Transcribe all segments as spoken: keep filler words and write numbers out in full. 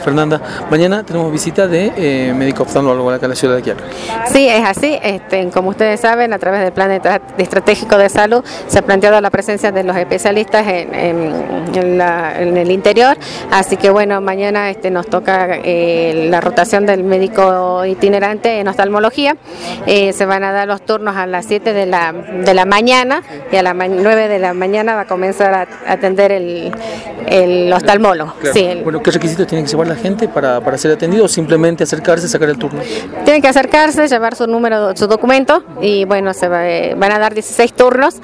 Fernanda, mañana tenemos visita de eh, médico oftalmólogo acá en la ciudad de Quiaca. Sí, es así. Este, como ustedes saben, a través del Plan Estratégico de Salud se ha planteado la presencia de los especialistas en, en, en, la, en el interior. Así que bueno, mañana este, nos toca eh, la rotación del médico itinerante en oftalmología. Eh, se van a dar los turnos a las siete de la, de la mañana y a las nueve de la mañana va a comenzar a atender el, el oftalmólogo. Claro. Sí, el, bueno, ¿qué requisitos tiene que llevar la gente para, para ser atendido o simplemente acercarse, sacar el turno? Tienen que acercarse, llevar su número, su documento y bueno, se va, van a dar dieciséis turnos.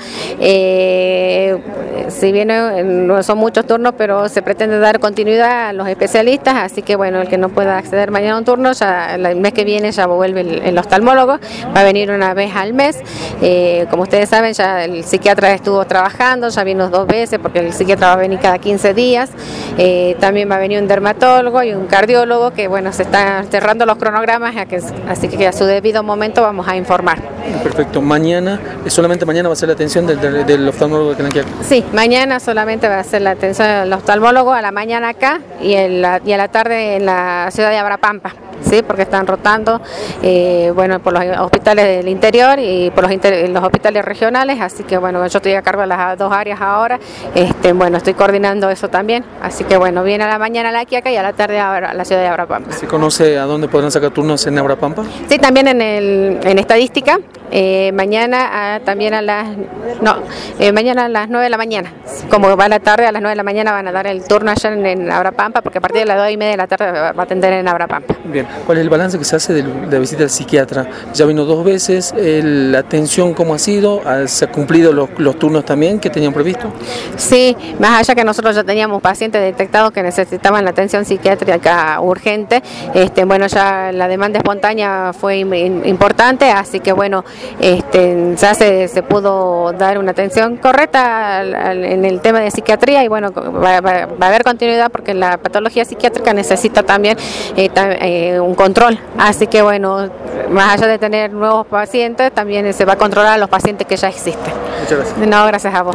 Eh, si bien no son muchos turnos, pero se pretende dar continuidad a los especialistas, así que bueno, el que no pueda acceder mañana a un turno, ya el mes que viene ya vuelve el, el oftalmólogo, va a venir una vez al mes. Eh, como ustedes saben, ya el psiquiatra estuvo trabajando, ya vino dos veces porque el psiquiatra va a venir cada quince días. Eh, también va a venir un dermatólogo y un cardiólogo que bueno, se están cerrando los cronogramas, así que a su debido momento vamos a informar. Perfecto. Mañana, solamente mañana va a ser la atención del, del, del oftalmólogo de Quiaca. Sí, mañana solamente va a ser la atención del oftalmólogo a la mañana acá y, el, y a la tarde en la ciudad de Abrapampa. Sí, porque están rotando eh, bueno, por los hospitales del interior y por los, inter, los hospitales regionales, así que bueno, yo estoy a cargo de las dos áreas ahora, este, bueno, estoy coordinando eso también, así que bueno, viene a la mañana a la Quiaca y a la tarde a la ciudad de Abrapampa. ¿Se conoce a dónde podrán sacar turnos en Abrapampa? Sí, también en, el, en estadística, eh, mañana a, también a las, no, eh, mañana a las nueve de la mañana, como va a la tarde, a las nueve de la mañana van a dar el turno allá en, en Abrapampa, porque a partir de las dos y media de la tarde va a atender en Abrapampa. Bien. ¿Cuál es el balance que se hace de la visita del psiquiatra? Ya vino dos veces, el, la atención cómo ha sido, ¿se han cumplido los, los turnos también que tenían previsto? Sí, más allá que nosotros ya teníamos pacientes detectados que necesitaban la atención psiquiátrica urgente, este, bueno, ya la demanda espontánea fue importante, así que bueno, este, ya se, se pudo dar una atención correcta al, al, en el tema de psiquiatría y bueno, va, va, va a haber continuidad porque la patología psiquiátrica necesita también eh, eh, un control. Así que bueno, más allá de tener nuevos pacientes, también se va a controlar a los pacientes que ya existen. Muchas gracias. No, gracias a vos.